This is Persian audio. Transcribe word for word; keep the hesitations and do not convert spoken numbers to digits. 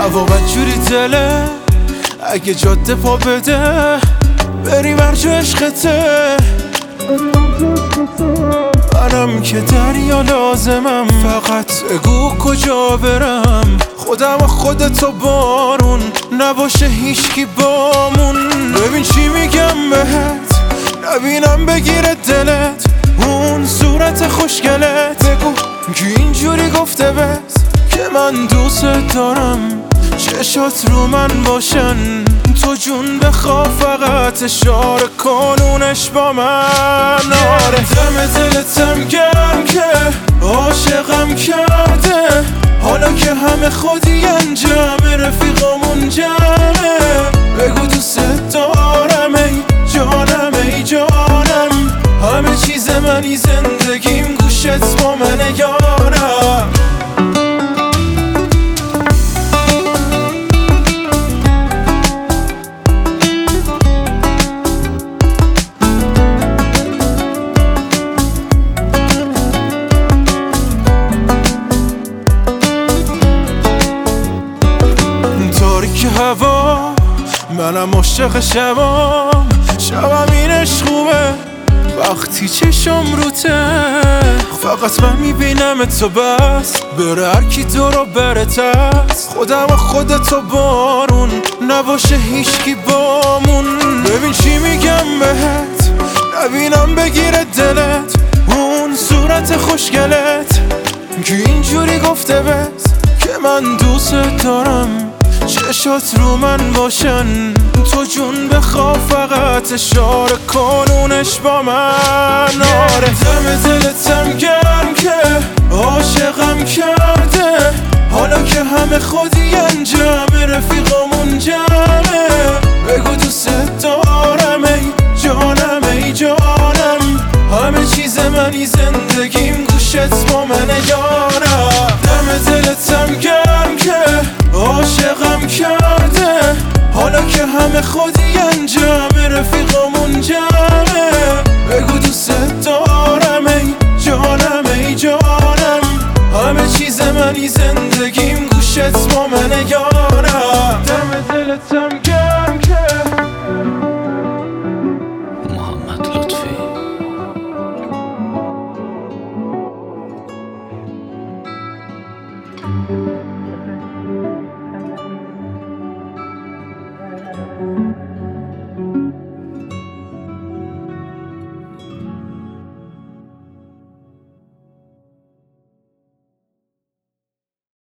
هوا بدجوری دله، اگه جاده پا بده بری برجا عشقته. منم که دریا لازمم، فقط بگو کجا برم. خودم و خودتو بارون، نباشه هیچکی بامون. ببین چی میگم بهت، نبینم بگیره دلت اون صورت خوشگلت. بگو که اینجوری گفته بس که من دوست دارم، چشات رو من باشن. تو جون بخوا فقط اشاره کنونش با من. آره دم دلتم گرم که عاشقم کرده، حالا که همه خودی انجام رفیقامون جمعه. بگو دوست دارم ای جانم ای جانم، همه چیز منی زندگیم گوشت با منه یارم. تاریک هوا منم عاشق شبام، شبم اینش خوبه وقتی چشم روته. فقط من میبینم تو بس، بره هر کی دورو برت است. خودم و خودتو بارون، نباشه هیچکی بامون. ببین چی میگم بهت، نبینم بگیره دلت اون صورت خوشگلت. که اینجوری گفته بس که من دوست دارم، چشات رو من باشن. تو جون بخوا فقط اشاره کنونش با من. آره دم دلتم گرم که عاشقم کرده، حالا که همه خودی انجام رفیقامون جمعه. بگو دوست دارم ای جانم ای جانم، همه چیز منی زندگیم گوشت با منه یارم. دم دلتم گرم که عاشقم کرده، حالا که همه خودی